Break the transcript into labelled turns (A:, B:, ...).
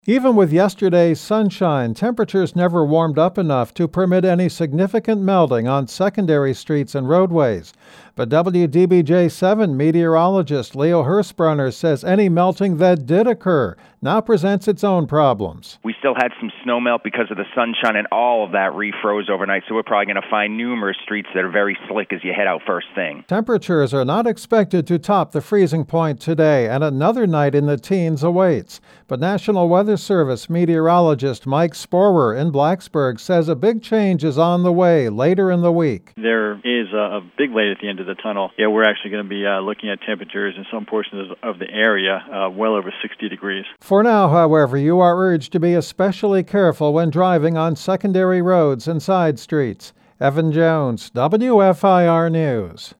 A: Even with yesterday's sunshine, temperatures never warmed up enough to permit any significant melting on secondary streets and roadways. But WDBJ-7 meteorologist Leo Hirschbrunner says any melting that did occur now presents its own problems.
B: We still had some snow melt because of the sunshine, and all of that refroze overnight, so we're probably going to find numerous streets that are very slick as you head out first thing.
A: Temperatures are not expected to top the freezing point today, and another night in the teens awaits. But National Weather Service meteorologist Mike Sporer in Blacksburg says a big change is on the way later in the week.
C: There is a big light at the end of the tunnel. We're actually going to be looking at temperatures in some portions of the area well over 60 degrees.
A: For now, however, you are urged to be especially careful when driving on secondary roads and side streets. Evan Jones, WFIR News.